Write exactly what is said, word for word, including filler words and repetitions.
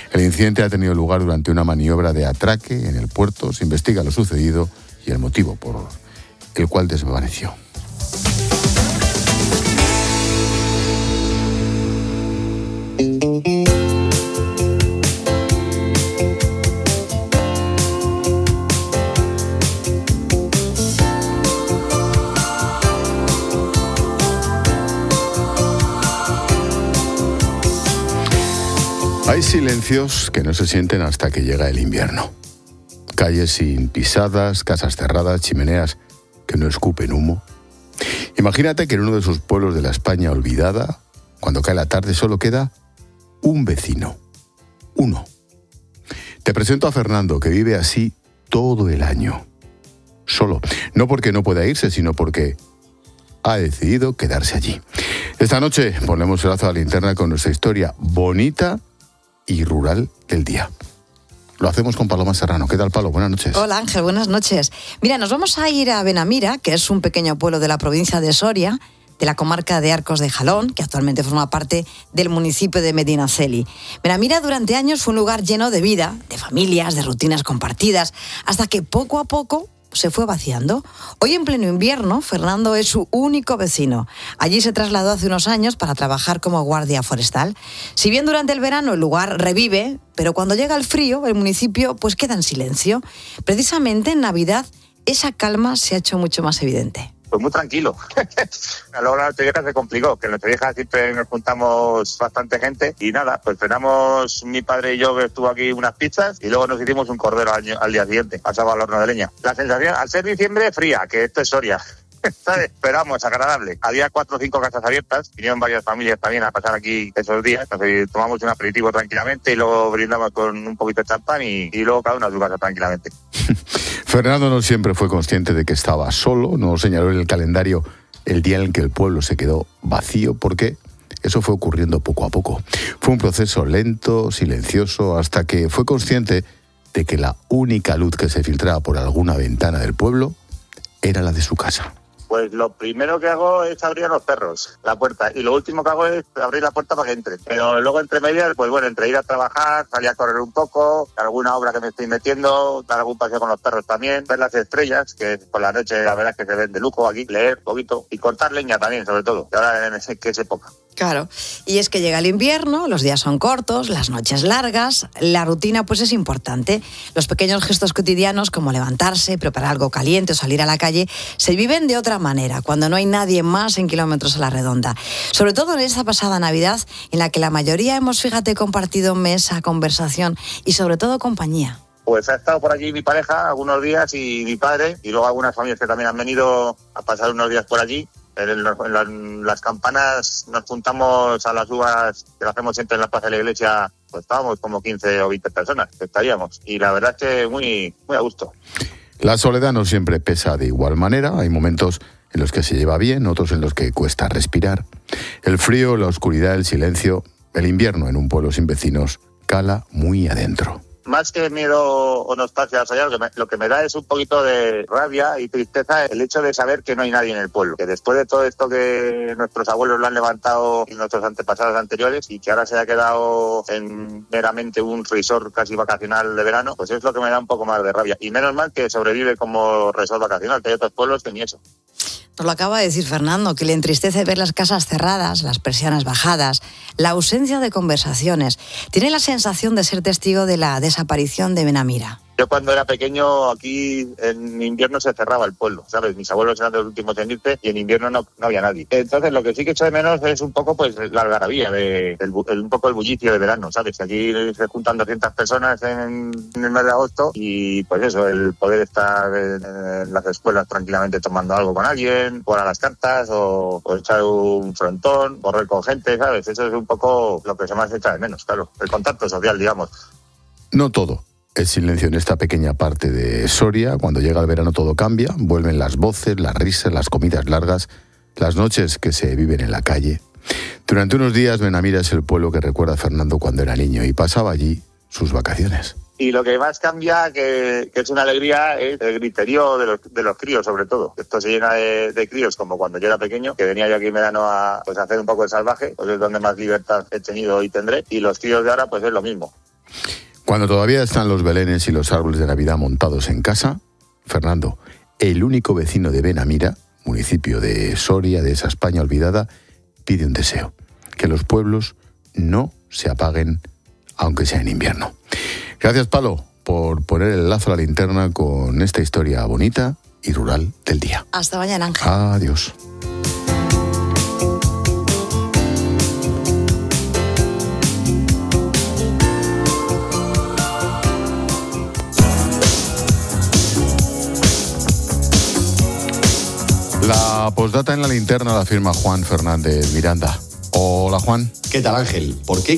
El incidente ha tenido lugar durante una maniobra de atraque en el puerto. Se investiga lo sucedido y el motivo por el cual desvaneció. Hay silencios que no se sienten hasta que llega el invierno. Calles sin pisadas, casas cerradas, chimeneas que no escupen humo. Imagínate que en uno de esos pueblos de la España olvidada, cuando cae la tarde, solo queda un vecino. Uno. Te presento a Fernando, que vive así todo el año. Solo. No porque no pueda irse, sino porque ha decidido quedarse allí. Esta noche ponemos el lazo a la linterna con nuestra historia bonita y rural del día. Lo hacemos con Paloma Serrano. ¿Qué tal, Palo? Buenas noches. Hola, Ángel. Buenas noches. Mira, nos vamos a ir a Benamira, que es un pequeño pueblo de la provincia de Soria, de la comarca de Arcos de Jalón, que actualmente forma parte del municipio de Medinaceli. Benamira durante años fue un lugar lleno de vida, de familias, de rutinas compartidas, hasta que poco a poco se fue vaciando. Hoy, en pleno invierno, Fernando es su único vecino. Allí se trasladó hace unos años para trabajar como guardia forestal. Si bien durante el verano el lugar revive, pero cuando llega el frío, el municipio pues queda en silencio. Precisamente en Navidad, esa calma se ha hecho mucho más evidente. Pues muy tranquilo. A la hora de la Nochevieja se complicó, que en Nochevieja siempre nos juntamos bastante gente y nada, pues cenamos mi padre y yo, que estuvo aquí, unas pizzas y luego nos hicimos un cordero al, al día siguiente, pasado al horno de leña. La sensación, al ser diciembre, fría, que esto es Soria. ¿Sabes? Pero vamos, agradable. Había cuatro o cinco casas abiertas, vinieron varias familias también a pasar aquí esos días, entonces tomamos un aperitivo tranquilamente y luego brindamos con un poquito de champán y, y luego cada uno a su casa tranquilamente. Fernando no siempre fue consciente de que estaba solo, no señaló en el calendario el día en que el pueblo se quedó vacío, porque eso fue ocurriendo poco a poco. Fue un proceso lento, silencioso, hasta que fue consciente de que la única luz que se filtraba por alguna ventana del pueblo era la de su casa. Pues lo primero que hago es abrir a los perros la puerta y lo último que hago es abrir la puerta para que entren. Pero luego entre medias, pues bueno, entre ir a trabajar, salir a correr un poco, alguna obra que me estoy metiendo, dar algún paseo con los perros también, ver las estrellas, que por la noche la verdad es que se ven de lujo aquí, leer un poquito y cortar leña también, sobre todo, que ahora en ese, que es época. Claro, y es que llega el invierno, los días son cortos, las noches largas, la rutina pues es importante. Los pequeños gestos cotidianos como levantarse, preparar algo caliente o salir a la calle se viven de otra manera, cuando no hay nadie más en kilómetros a la redonda. Sobre todo en esta pasada Navidad, en la que la mayoría hemos, fíjate, compartido mesa, conversación y sobre todo compañía. Pues ha estado por allí mi pareja algunos días y mi padre, y luego algunas familias que también han venido a pasar unos días por allí. En, la, en, la, en las campanas nos juntamos a las uvas, que lo hacemos siempre en la plaza de la iglesia, pues estábamos como quince o veinte personas que estaríamos. Y la verdad es que muy, muy a gusto. La soledad no siempre pesa de igual manera. Hay momentos en los que se lleva bien, otros en los que cuesta respirar. El frío, la oscuridad, el silencio, el invierno en un pueblo sin vecinos cala muy adentro. Más que miedo o nostalgia, lo que, me, lo que me da es un poquito de rabia y tristeza el hecho de saber que no hay nadie en el pueblo. Que después de todo esto que nuestros abuelos lo han levantado y nuestros antepasados anteriores y que ahora se haya quedado en meramente un resort casi vacacional de verano, pues es lo que me da un poco más de rabia. Y menos mal que sobrevive como resort vacacional, que hay otros pueblos que ni eso. Nos lo acaba de decir Fernando, que le entristece ver las casas cerradas, las persianas bajadas, la ausencia de conversaciones. Tiene la sensación de ser testigo de la desaparición de Benamira. Yo cuando era pequeño aquí en invierno se cerraba el pueblo, ¿sabes? Mis abuelos eran de los últimos en irse y en invierno no, no había nadie. Entonces lo que sí que echo de menos es un poco pues la algarabía, de, el, el, un poco el bullicio de verano, ¿sabes? Aquí se juntan doscientas personas en, en el mes de agosto y pues eso, el poder estar en, en las escuelas tranquilamente tomando algo con alguien, jugar a las cartas o, o echar un frontón, correr con gente, ¿sabes? Eso es un poco lo que se más echa de menos, claro, el contacto social, digamos. No todo el silencio en esta pequeña parte de Soria. Cuando llega el verano todo cambia, vuelven las voces, las risas, las comidas largas, las noches que se viven en la calle. Durante unos días Benamira es el pueblo que recuerda a Fernando cuando era niño y pasaba allí sus vacaciones. Y lo que más cambia, que, que es una alegría, es el griterío de los, de los críos, sobre todo. Esto se llena de, de críos, como cuando yo era pequeño, que venía yo aquí en verano a, pues, a hacer un poco de salvaje, pues es donde más libertad he tenido y tendré. Y los críos de ahora, pues es lo mismo. Cuando todavía están los belenes y los árboles de Navidad montados en casa, Fernando, el único vecino de Benamira, municipio de Soria, de esa España olvidada, pide un deseo: que los pueblos no se apaguen, aunque sea en invierno. Gracias, Palo, por poner el lazo a la linterna con esta historia bonita y rural del día. Hasta mañana, Ángel. Adiós. La postdata en la linterna la firma Juan Fernández Miranda. Hola, Juan. ¿Qué tal, Ángel? ¿Por qué